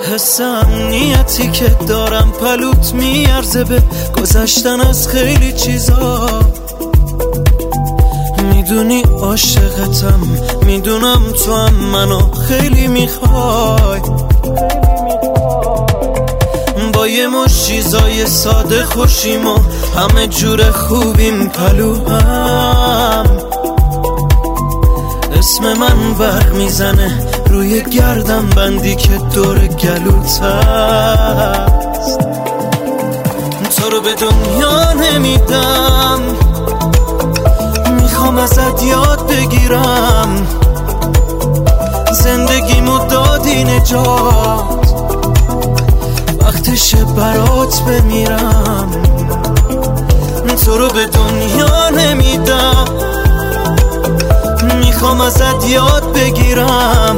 حس امنیتی که دارم پلوت میارزه به گذشتن از خیلی چیزا. میدونی عاشقتم، میدونم تو هم منو خیلی میخوای. با یه مش چیزای ساده خوشیم و همه جور خوبیم پلوهم. اسم من برق میزنه روی گردن بندی که دور گلوت هست. تو رو به دنیا نمیدم، میخوام ازت یاد بگیرم. زندگیمو دادی نجات، وقتشه برات بمیرم. تو رو به دنیا نمیدم، میخوام ازت یاد بگیرم.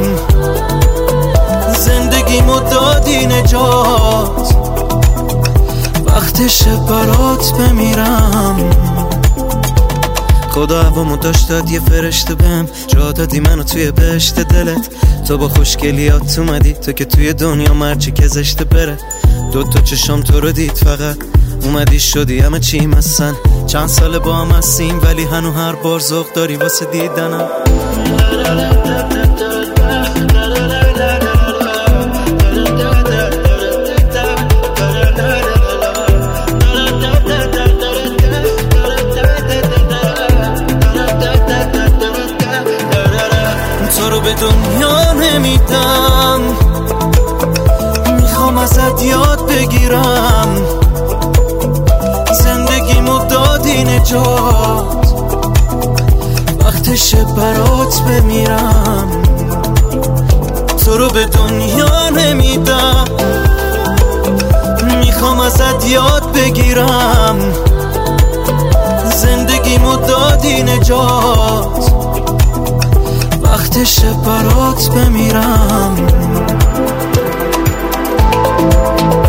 زندگیمو دادی نجات، وقتشه برات بمیرم. خدا هوامو داشت داد یه فرشته بهم، جا دادی منو توی بهشت دلت. تو با خوشگلیات اومدی، تو که توی دنیا مرچی که زشته بره. دوتا چشم تو رو دید فقط اومدی شدی همه چیم هستن. چند ساله با هم هستیم ولی هنو هر بار ذوق داری واسه دیدنم. تو رو به دنیا نمیدم، میخوام ازت یاد بگیرم. زندگیمو دادی نجات، وقتشه برات بمیرم. تو رو به دنیا نمیدم، میخوام ازت یاد بگیرم. زندگیمو دادی نجات، وقتشه برات بمیرم.